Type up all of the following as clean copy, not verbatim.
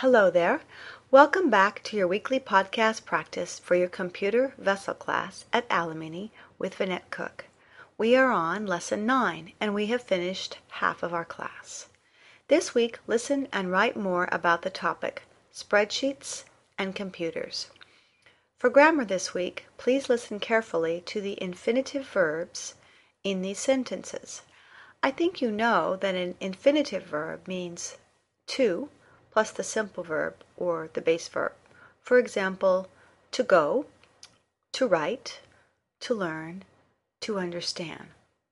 Hello there. Welcome back to your weekly podcast practice for your computer vessel class at Alimony with Vinette Cook. We are on lesson 9 and we have finished half of our class. This week, listen and write more about the topic spreadsheets and computers. For grammar this week, please listen carefully to the infinitive verbs in these sentences. I think you know that an infinitive verb means to plus the simple verb or the base verb. For example, to go, to write, to learn, to understand.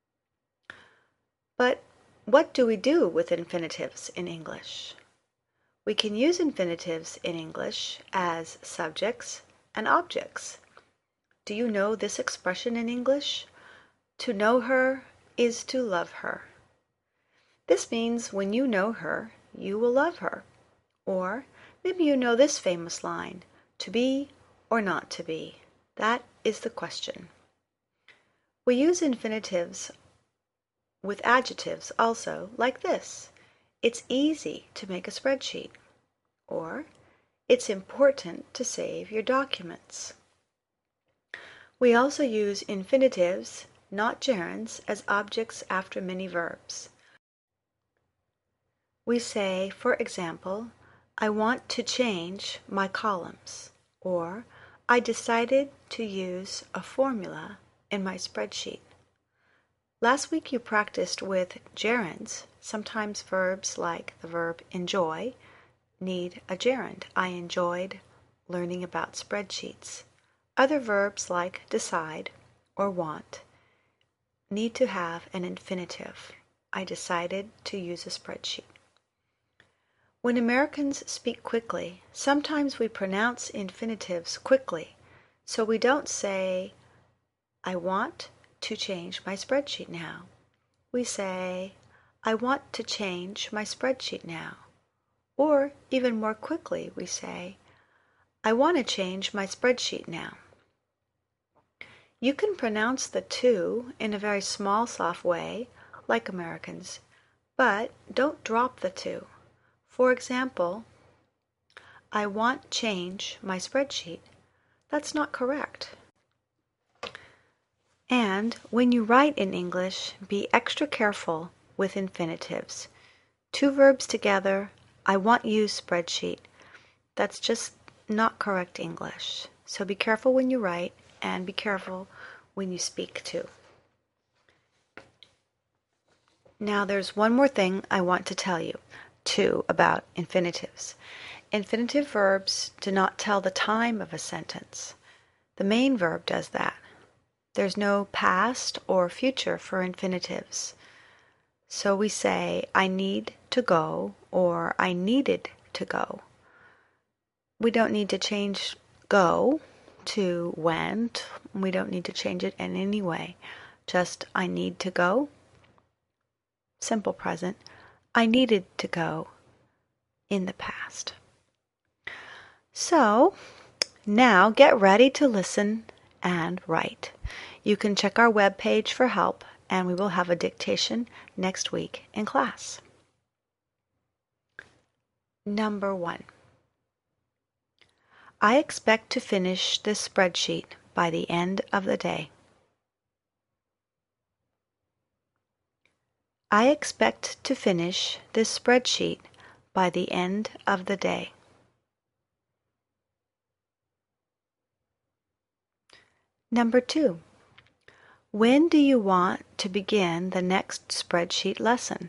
But what do we do with infinitives in English? We can use infinitives in English as subjects and objects. Do you know this expression in English? To know her is to love her. This means when you know her, you will love her. Or maybe you know this famous line, to be or not to be. That is the question. We use infinitives with adjectives also, like this. It's easy to make a spreadsheet. Or, it's important to save your documents. We also use infinitives, not gerunds, as objects after many verbs. We say, for example, I want to change my columns, or I decided to use a formula in my spreadsheet. Last week you practiced with gerunds. Sometimes verbs like the verb enjoy need a gerund. I enjoyed learning about spreadsheets. Other verbs like decide or want need to have an infinitive. I decided to use a spreadsheet. When Americans speak quickly, sometimes we pronounce infinitives quickly, so we don't say, I want to change my spreadsheet now. We say, I want to change my spreadsheet now. Or, even more quickly, we say, I want to change my spreadsheet now. You can pronounce the to in a very small, soft way, like Americans, but don't drop the to. For example, I want change my spreadsheet. That's not correct. And when you write in English, be extra careful with infinitives. Two verbs together, I want you spreadsheet. That's just not correct English. So be careful when you write and be careful when you speak too. Now there's one more thing I want to tell you too about infinitives. Infinitive verbs do not tell the time of a sentence. The main verb does that. There's no past or future for infinitives. So we say, I need to go or I needed to go. We don't need to change go to went. We don't need to change it in any way. Just I need to go. Simple present. I needed to go in the past. So, now get ready to listen and write. You can check our webpage for help, and we will have a dictation next week in class. Number 1. I expect to finish this spreadsheet by the end of the day. I expect to finish this spreadsheet by the end of the day. Number 2. When do you want to begin the next spreadsheet lesson?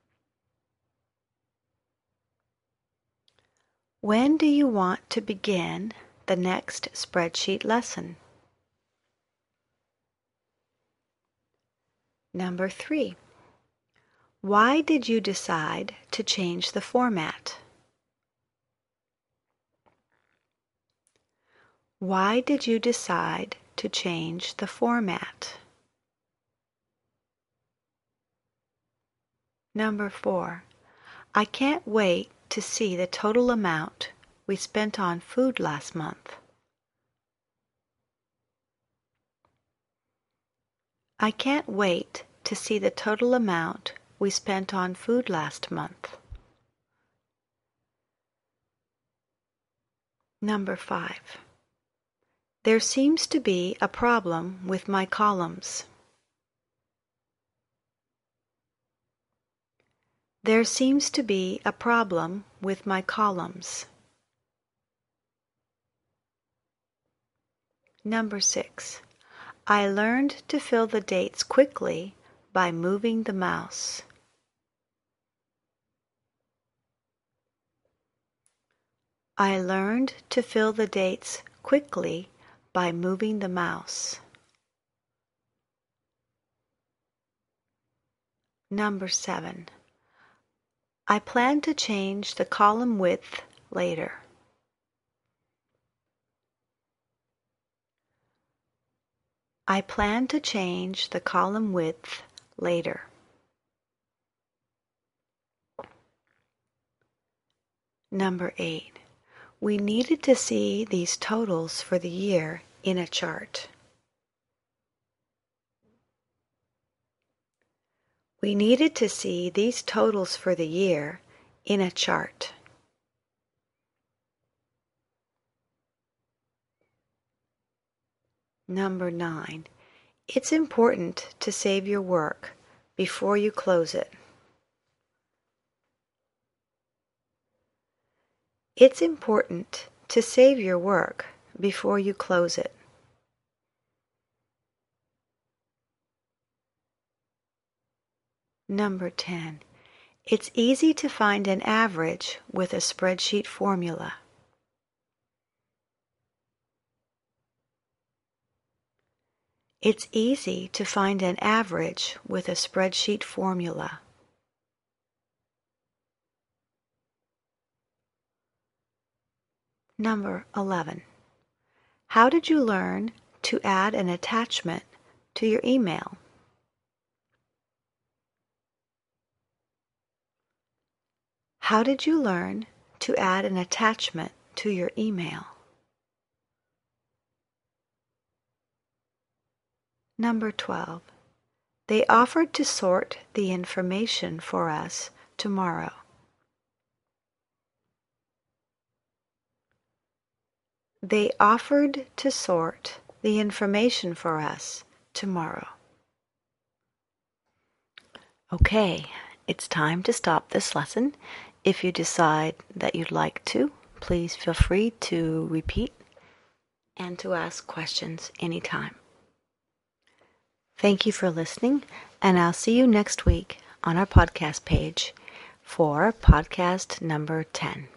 When do you want to begin the next spreadsheet lesson? Number 3. Why did you decide to change the format? Why did you decide to change the format? Number 4. I can't wait to see the total amount we spent on food last month. I can't wait to see the total amount we spent on food last month. Number 5. There seems to be a problem with my columns. There seems to be a problem with my columns. Number 6. I learned to fill the dates quickly by moving the mouse. I learned to fill the dates quickly by moving the mouse. Number 7. I plan to change the column width later. I plan to change the column width later. Number 8. We needed to see these totals for the year in a chart. We needed to see these totals for the year in a chart. Number 9. It's important to save your work before you close it. It's important to save your work before you close it. Number 10. It's easy to find an average with a spreadsheet formula. It's easy to find an average with a spreadsheet formula. Number 11. How did you learn to add an attachment to your email? How did you learn to add an attachment to your email? Number 12. They offered to sort the information for us tomorrow. They offered to sort the information for us tomorrow. Okay, it's time to stop this lesson. If you decide that you'd like to, please feel free to repeat and to ask questions anytime. Thank you for listening, and I'll see you next week on our podcast page for podcast number 10.